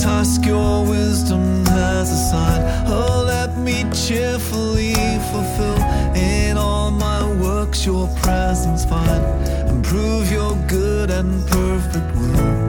task your wisdom has assigned. Oh, let me cheerfully fulfill in all my works your presence find, and prove your good and perfect will.